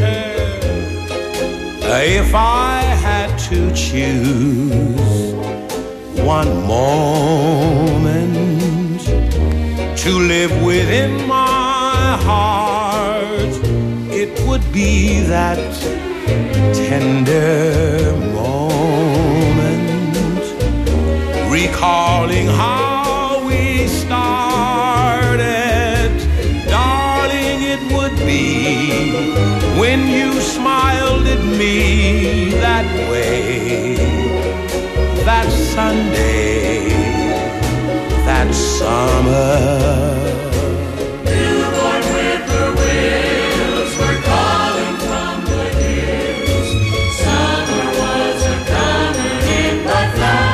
If I had to choose one moment to live within my heart, it would be that tender moment, recalling how we started. Darling, it would be when you smiled at me that way, that Sunday, that summer. Newborn whippoorwills were calling from the hills. Summer was a-comin' in the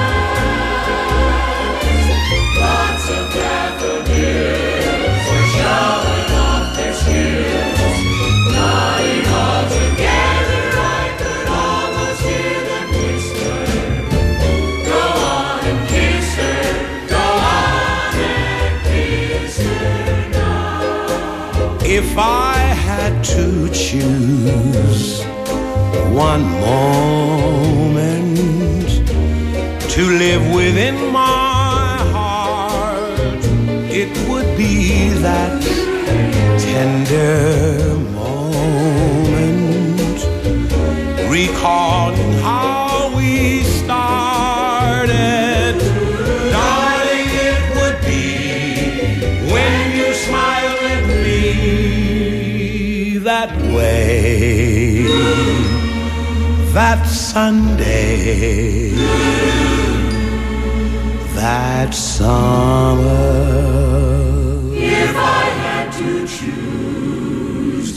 floods. Lots of daffodils were showing off their skills. Nodding all together, I could almost hear them whisper, go on and kiss her, go on and kiss her now. If I had to choose one moment to live within my heart, it would be that tender moment, recalling how we started. Darling, it would be when you smiled at me that way, that Sunday, that summer. If I had to choose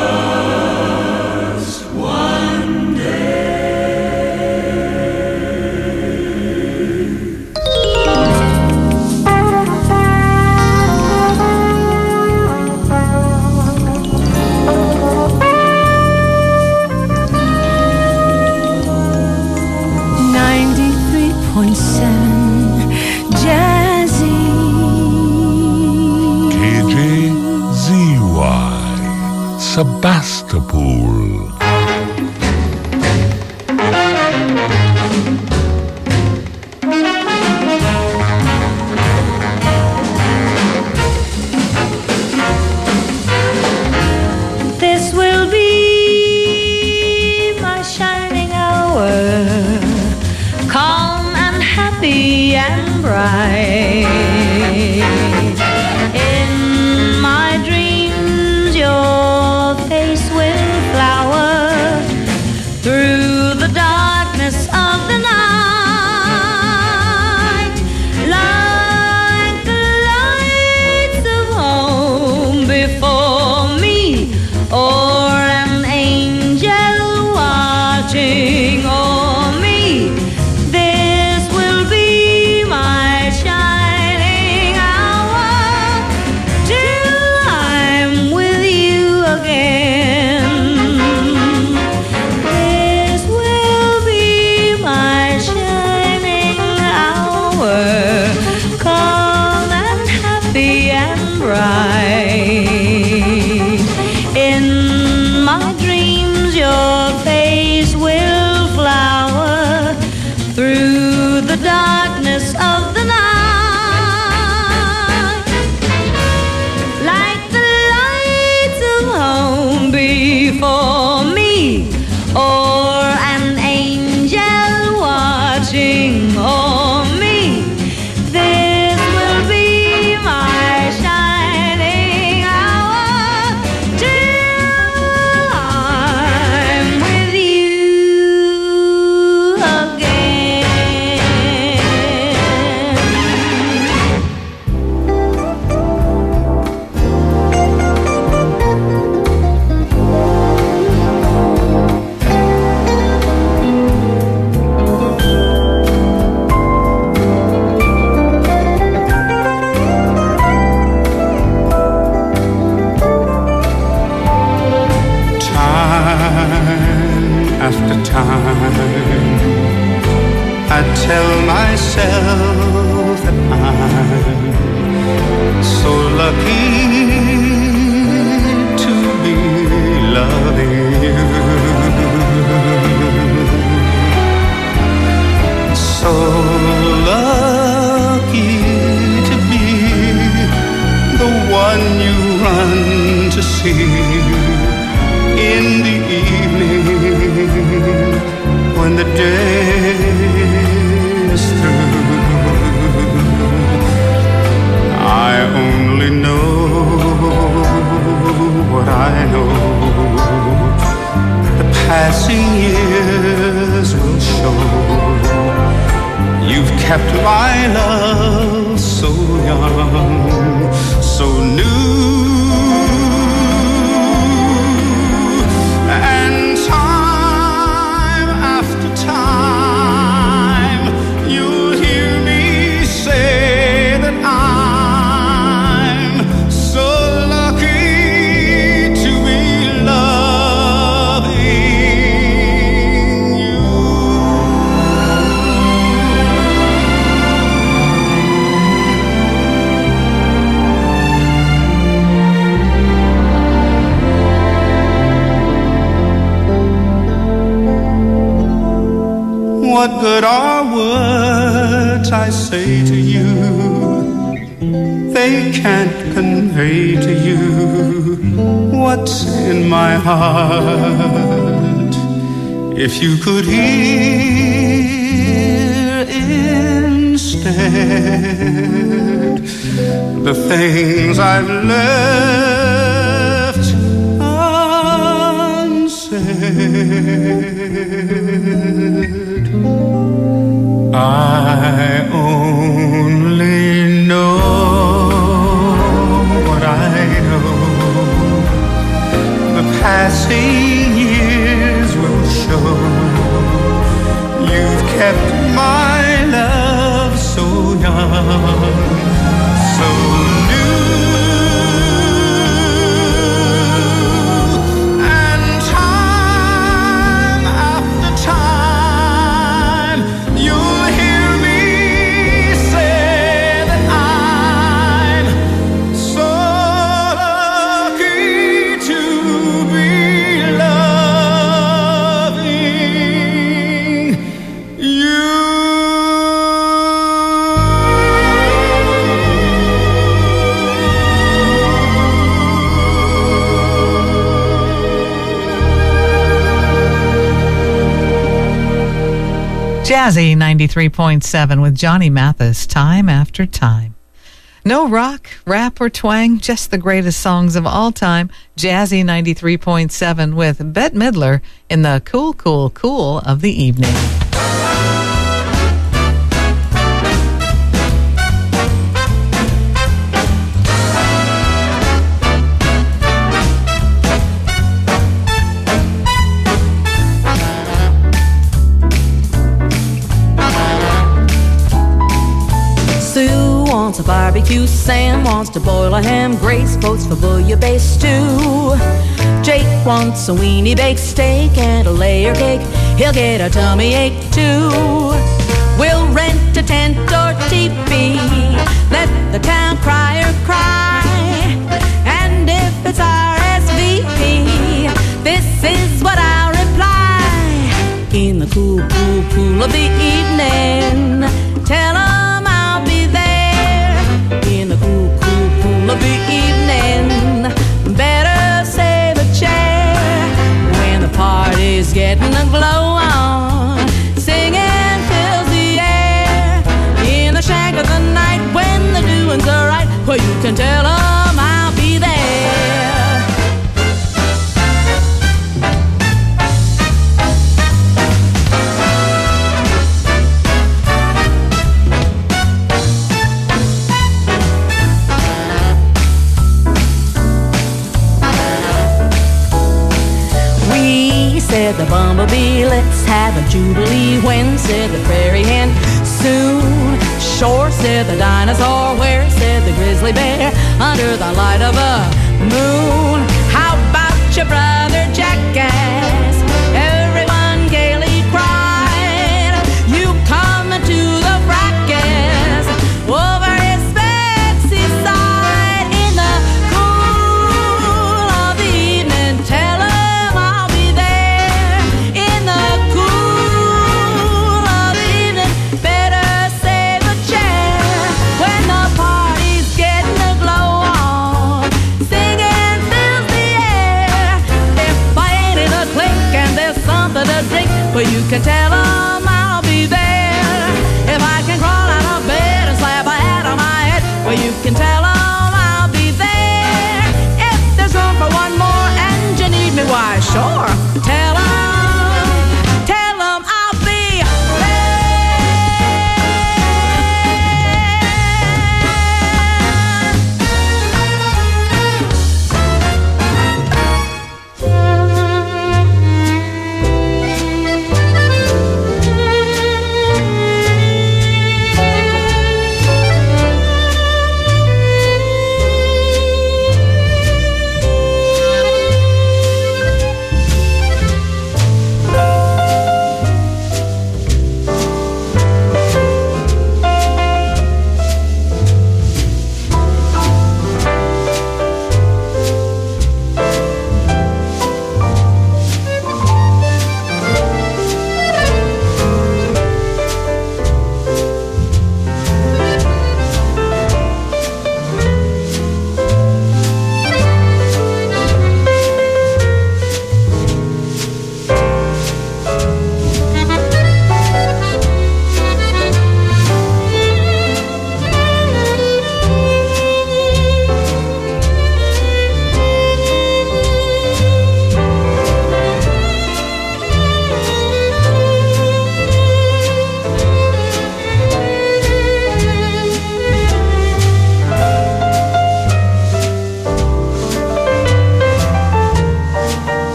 just one day. Sebastopol. This will be my shining hour, calm and happy and bright. In my dreams, your face will flower through the darkness of the night, like the lights of home before me, or an angel watching o'er me. This will be my shining hour till I'm with you again. This will be my shining hour, calm and happy and bright. In my dreams, your face will flower through the darkness of the night, like the lights of home before me, or an angel watching o'er me. This will be my shining hour till I'm with you again. Time after time, I tell myself that I'm so lucky to be loving I know the passing years will show. You've kept my love so young, so new. And time after time, you'll hear me say that I'm so lucky to be loving you. What good are words I say to you? They can't convey to you what's in my heart. If you could hear instead the things I've left unsaid. I only know what I know. The passing years will show. You've kept my love so young, so new. And time after time, you'll hear me say that I'm so lucky to be loving you. Jazzy 93.7 with Johnny Mathis, Time After Time. No rock, rap, or twang, just the greatest songs of all time. Jazzy 93.7 with Bette Midler in the cool, cool, cool of the evening. Sue wants a barbecue, Sam wants to boil a ham, Grace votes for bouillabaisse stew. Jake wants a weenie baked steak and a layer cake, he'll get a tummy ache too. We'll rent a tent or teepee, let the town crier cry, and if it's RSVP, this is what I'll reply. In the cool, cool, cool of the evening, tell 'em I'll be there. In the cool, cool, cool of the evening, better save a chair. When the party's getting a glow on, singing fills the air. In the shack of the night, when the doings are right, well, you can tell 'em I'll be there. Said the bumblebee, let's have a jubilee. When, said the prairie hen, soon. Shore, said the dinosaur. Where, said the grizzly bear, under the light of a moon. How about your brother Jackass? Everyone gaily cried. You come to the fracas over his sexy side. In the cool of the evening, tell 'em I'll be there. In the cool of the evening, better save a chair. When the party's getting a glow on, singing fills the air. If I ain't in a clink and there's something to drink, well, you can tell 'em I'll be there. If I can crawl out of bed and slap a hat on my head, well, you can tell 'em I'll be there. If there's room for one more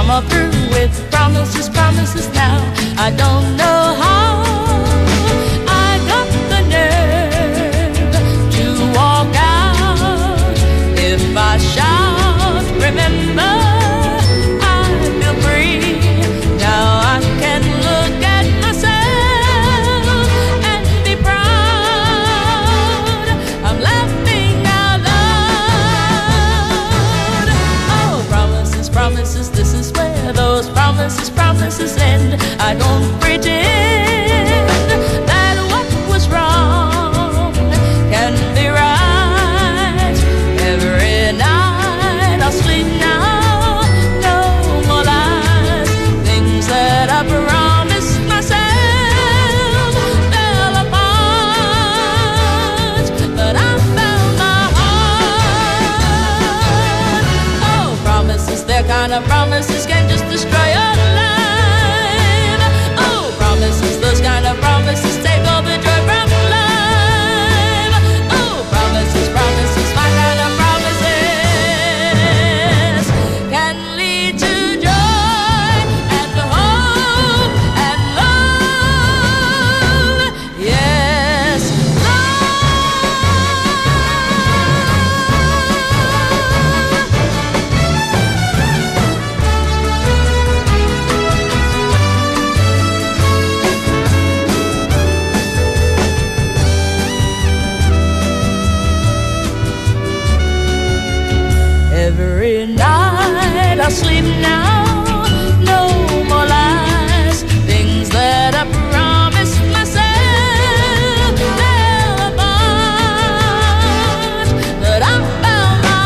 I'm all through with promises, promises now. I don't know how I got the nerve to walk out. If I shout, remember, I feel free. Now I can look at myself and be proud. I'm laughing out loud. Oh, promises, promises, this is where those promises, promises end. I don't pretend that what was wrong can be right. Every night I'll sleep now, no more lies. Things that I promised myself fell apart, but I found my heart. Oh, promises, they're kind of promises can just destroy your life. Oh, promises, those kind of promises take all the joy from life. Oh, promises, promises, my kind of promises can lead to joy and hope and love. Yes, every night I sleep now, no more lies. Things that I promised myself fell apart, but I found my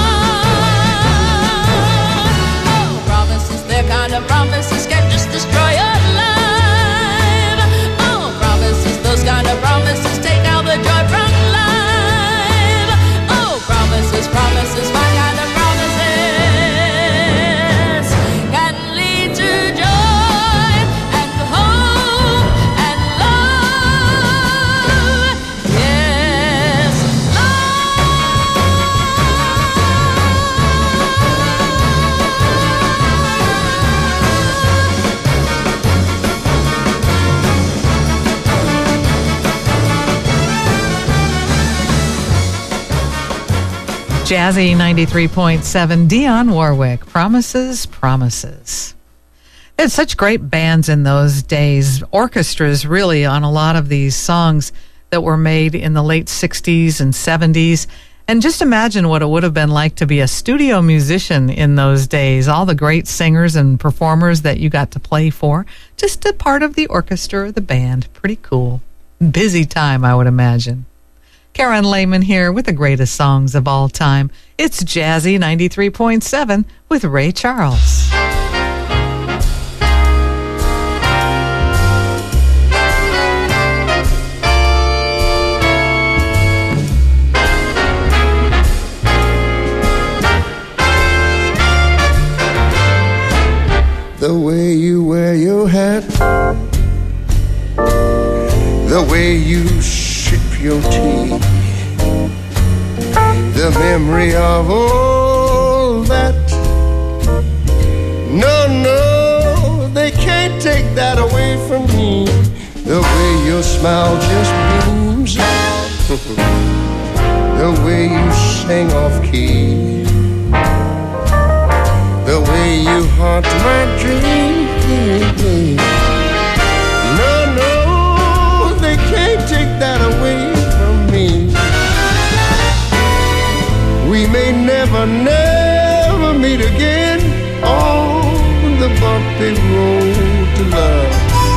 heart. Oh, promises, they're kind of promises can just destroy your life. Oh, promises, those kind of promises take out the joy from life. Oh, promises, promises, my kind of promises can lead to joy and hope and love. Yes, Jazzy 93.7, Dionne Warwick, Promises, Promises. They had such great bands in those days, orchestras really on a lot of these songs that were made in the late 60s and 70s. And just imagine what it would have been like to be a studio musician in those days. All the great singers and performers that you got to play for, just a part of the orchestra or the band. Pretty cool. Busy time, I would imagine. Karen Lehman here with the greatest songs of all time. It's Jazzy 93.7 with Ray Charles. The way you wear your hat, the way you sip your tea, the memory of all that. No, no, they can't take that away from me. The way your smile just beams, the way you sing off key, the way you haunt my dreams. No, no, they can't take that away from me. We may never, never meet again on the bumpy road to love.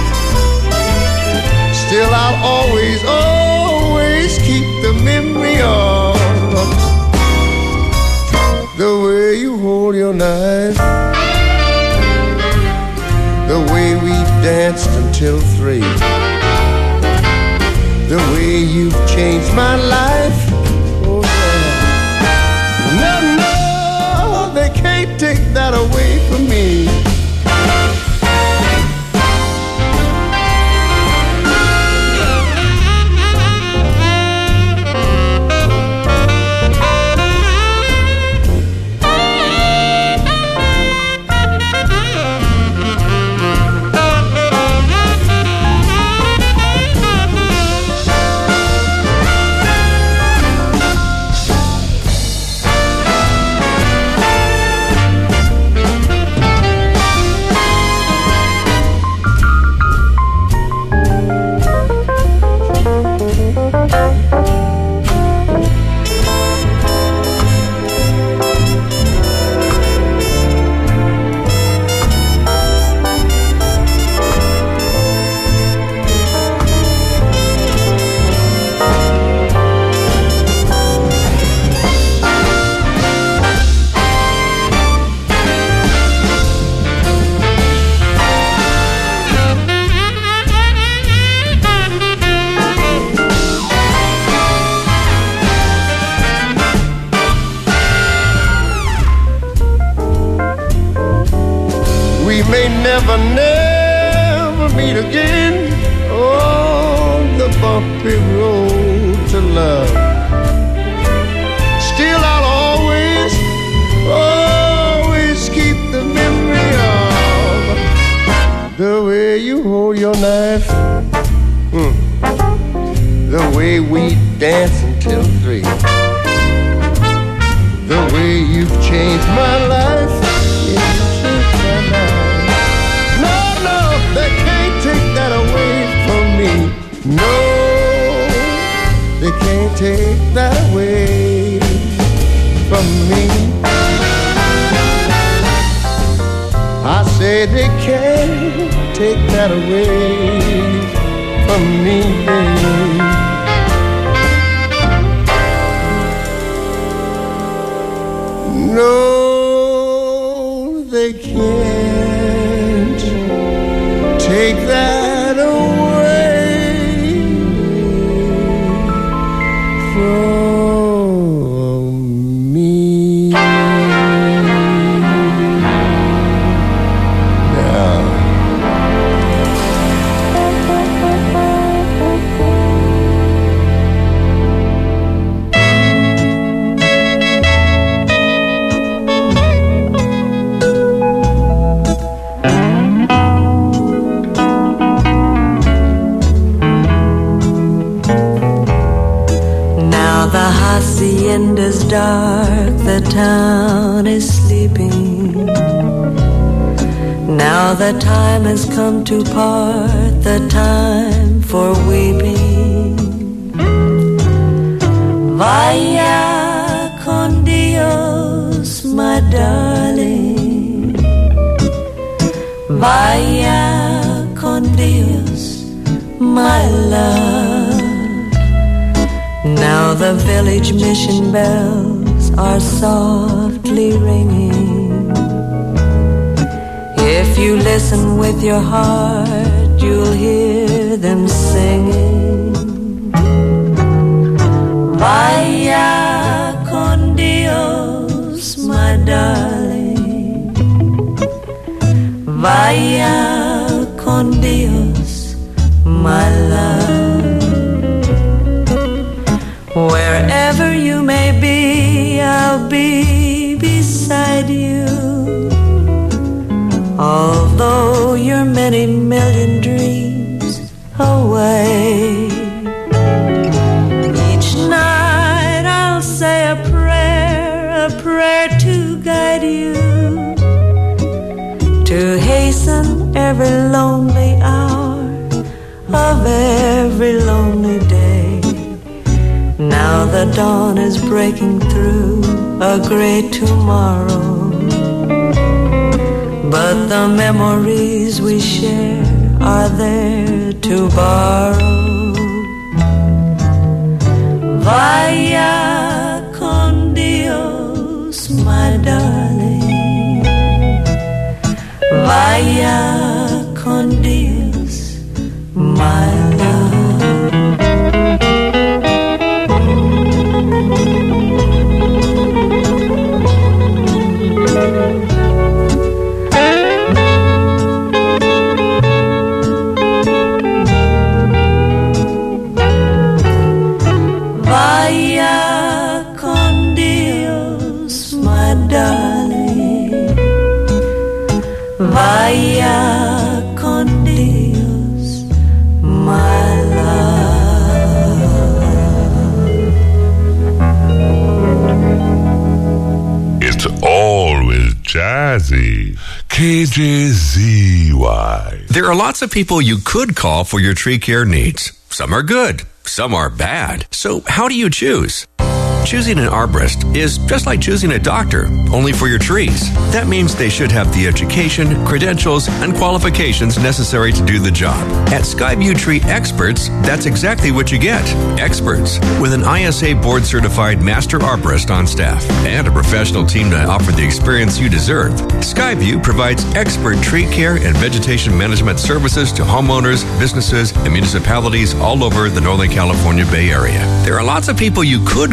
Still I'll always, always keep the memory of the way you hold your knife, the way we danced until 3, the way you've changed my life. Oh yeah. No, no, they can't take that away from me. may never, never meet again on the bumpy road to love. Still I'll always, always keep the memory of the way you hold your knife, the way we dance until 3, the way you've changed my life. No, no, they can't take that away from me. No, they can't take that away from me. I say they can't take that away from me, baby. No, they can't take that away from me. Now, the hacienda's dark, the town is sleeping. Now the time has come to part, the time for weeping. Vaya con Dios, my darling. Vaya con Dios, my love. Now the village mission bells are softly ringing. If you listen with your heart, you'll hear them singing. Vaya con Dios, my darling. Vaya con Dios, my love. Wherever you may be, I'll be beside you. Although you're many million dreams away, each night I'll say a prayer to guide you, to hasten every lonely hour of every lonely day. Now the dawn is breaking through a great tomorrow, but the memories we share are there to borrow. Vaya con Dios, my darling. Vaya con Dios, my love. Vaya con Dios, my darling. Vaya con Dios, my love. It's always jazzy. KJZY. There are lots of people you could call for your tree care needs. Some are good, some are bad. So how do you choose? Choosing an arborist is just like choosing a doctor, only for your trees. That means they should have the education, credentials, and qualifications necessary to do the job. At Skyview Tree Experts, that's exactly what you get. Experts with an ISA board-certified master arborist on staff and a professional team to offer the experience you deserve. Skyview provides expert tree care and vegetation management services to homeowners, businesses, and municipalities all over the Northern California Bay Area. There are lots of people you could call to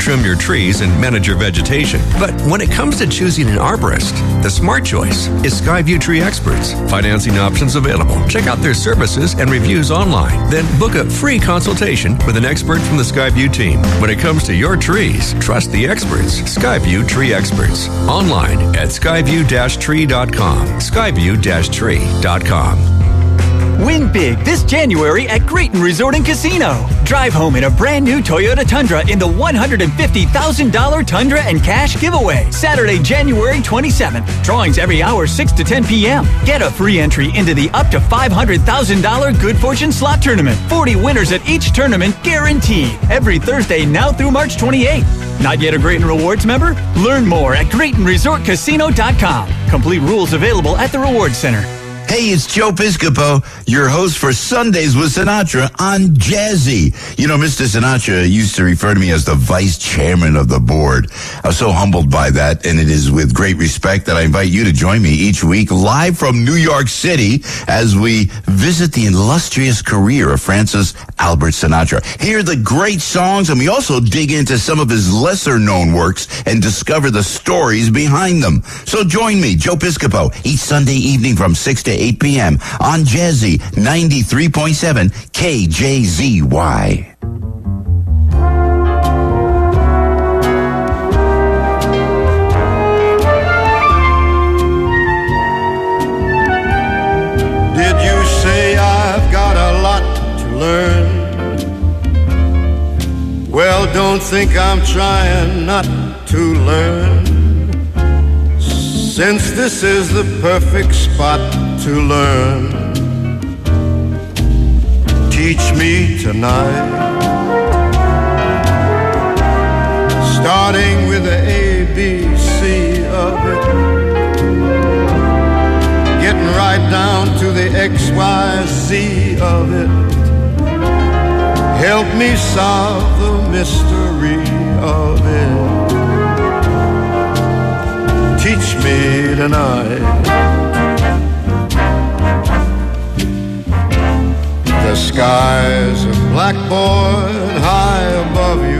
trim your trees and manage your vegetation. But when it comes to choosing an arborist, the smart choice is Skyview Tree Experts. Financing options available. Check out their services and reviews online. Then book a free consultation with an expert from the Skyview team. When it comes to your trees, trust the experts. Skyview Tree Experts. Online at skyview-tree.com. Skyview-tree.com. Win big this January at Grayton Resort and Casino. Drive home in a brand new Toyota Tundra in the $150,000 Tundra and Cash giveaway. Saturday, January 27th. Drawings every hour 6 to 10 p.m. Get a free entry into the up to $500,000 Good Fortune Slot Tournament. 40 winners at each tournament guaranteed. Every Thursday now through March 28th. Not yet a Grayton Rewards member? Learn more at GraytonResortCasino.com. Complete rules available at the Rewards Center. Hey, it's Joe Piscopo, your host for Sundays with Sinatra on Jazzy. You know, Mr. Sinatra used to refer to me as the vice chairman of the board. I was so humbled by that, and it is with great respect that I invite you to join me each week live from New York City as we visit the illustrious career of Francis Albert Sinatra. Hear the great songs, and we also dig into some of his lesser-known works and discover the stories behind them. So join me, Joe Piscopo, each Sunday evening from 6 to 8 p.m. on Jazzy 93.7 KJZY. Did you say I've got a lot to learn? Well, don't think I'm trying not to learn, since this is the perfect spot to learn. Teach me tonight, starting with the ABC of it, getting right down to the XYZ of it. Help me solve the mystery of it. Teach me tonight. The sky's a blackboard high above you,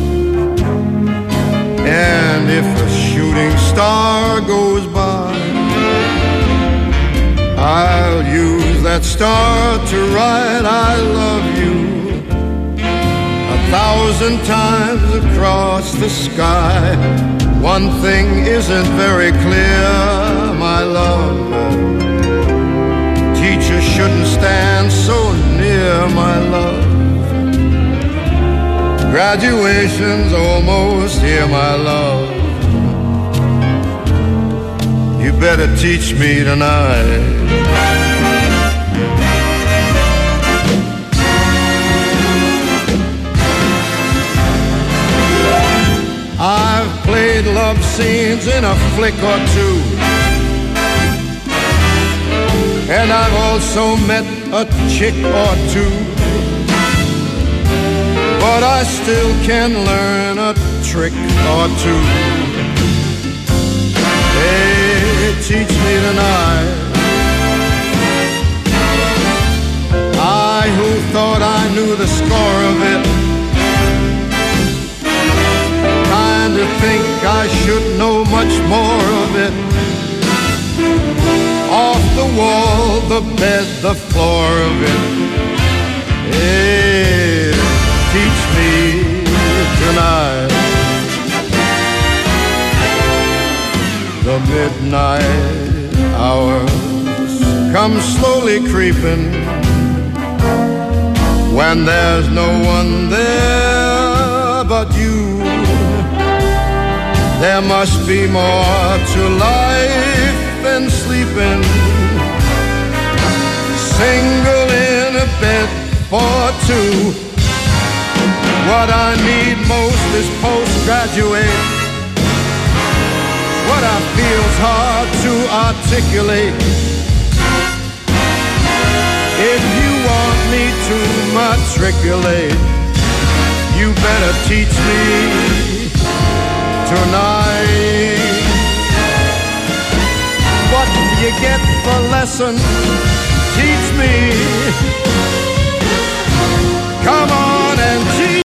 and if a shooting star goes by, I'll use that star to write I love you 1,000 times across the sky. One thing isn't very clear, my love. Teacher shouldn't stand so near, my love. Graduation's almost here, my love. You better teach me tonight. I've played love scenes in a flick or two, and I've also met a chick or two, but I still can learn a trick or two. Hey, teach me tonight. I who thought I knew the score of it, to think I should know much more of it. Off the wall, the bed, the floor of it. Hey, teach me tonight. The midnight hours come slowly creeping, when there's no one there but you. There must be more to life than sleeping, single in a bed for two. What I need most is postgraduate. What I feel's hard to articulate. If you want me to matriculate, you better teach me tonight. What do you get for lesson? Teach me